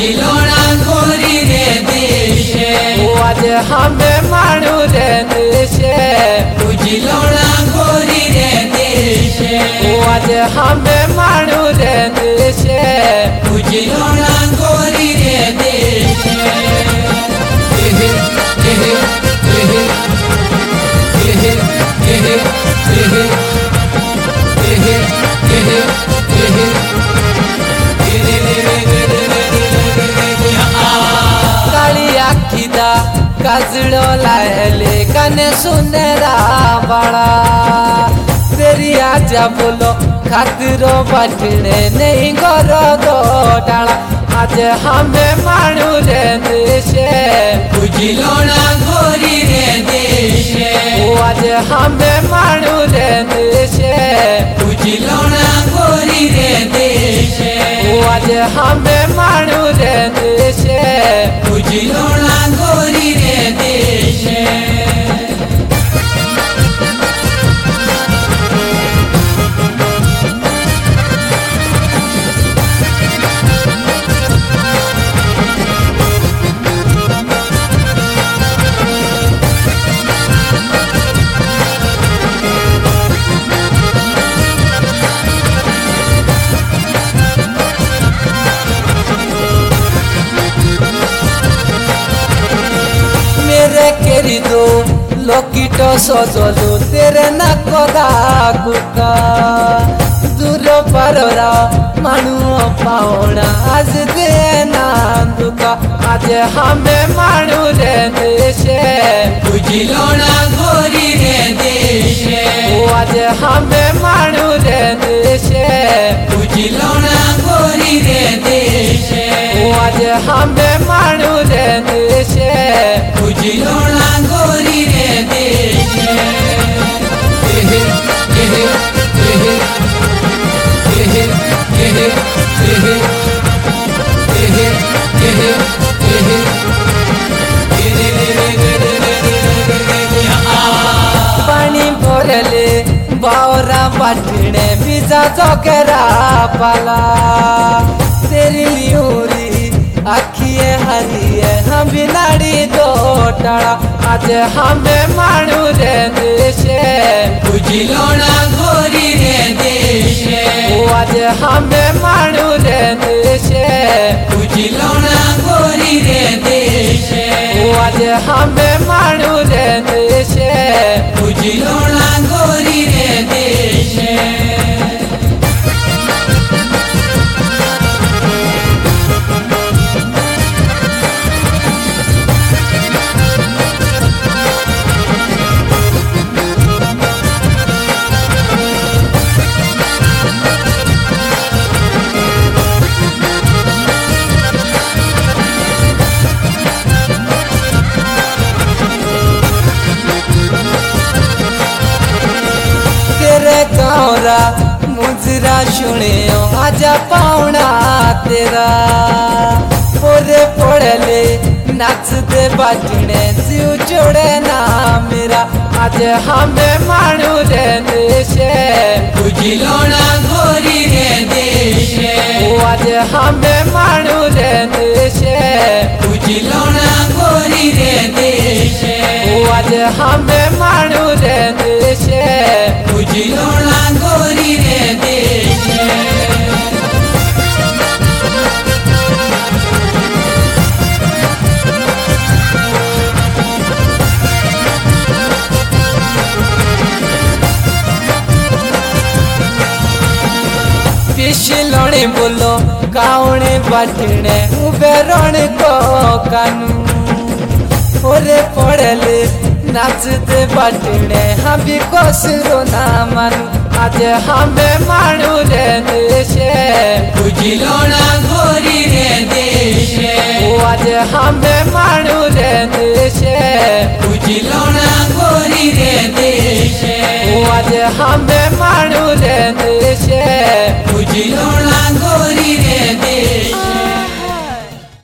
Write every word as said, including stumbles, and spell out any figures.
बुझिलोना गोरी रे देशे आज हमें मानू रे देशे बुझिलोना गोरी रे देशे आज हमें मानू रे देशे बुझिलोना गोरी रे देशे एहे एहे एहे एहे एहे एहे एहे एहे एहे काली आखिदा काजड़ो लायले कने सुनेरा बड़ा तेरी आजा बोलो खातिरो बटने नहीं गरो दो डाला आज हमें मानू रे देशे बुझिलोना गोरी रे देशे आज हमें मानू रे देशे बुझिलोना गोरी रे देशे आज हमें मानू रे देशे बुझिलोना गोरी रे देशे मेरे querido लोकिटो सजलो तेरे नाकोदा गुका दूर पररा मानू पावना आज देना दुका आज हमें मानू रे देशे बुझिलोना गोरी रे देशे आज हमें मानू रे देशे बुझिलोना गोरी रे देशे आज हमें मानू रे देशे बुझिलोना गोरी रे देशे एहे एहे एहे एहे एहे एहे एहे एहे एहे पानी भरले बावरा बाटणे बीजा जोकेरा पाला तेरी लियोरी आखिए हरिए हम बिनाड़ी दो टाड़ा आज हमें मानू रे देशे बुझिलोना गोरी रे देशे आज हमें मानू रे देशे बुझिलोना गोरी रे देशे आज हमें मानू रे देशे बुझिलोना गोरी रे देशे तेरे गौरा मुजरा सुने आजा पावना तेरा पोरे पड़ले नाचते बाटने जीव जोड़े ना मेरा आज हमें मानू रे देशे बुझिलोना गोरी रे देशे आज हमें मानू रे देशे बुझिलोना गोरी रे देशे आज हमें मानू रे देशे बुझिलोना गोरी रे देशे पिछलोने बोलो गावने बाटने उबेरण को कानू ओरे पड़ले नाचते बाटने हम भी कोसरो ना मानू आज हमें मानू रे देशे बुझिलोना गोरी रे देशे आज हमें मानू रे देशे बुझिलोना गोरी रे देशे आज हमें मानू रे देशे बुझिलोना गोरी रे देशे।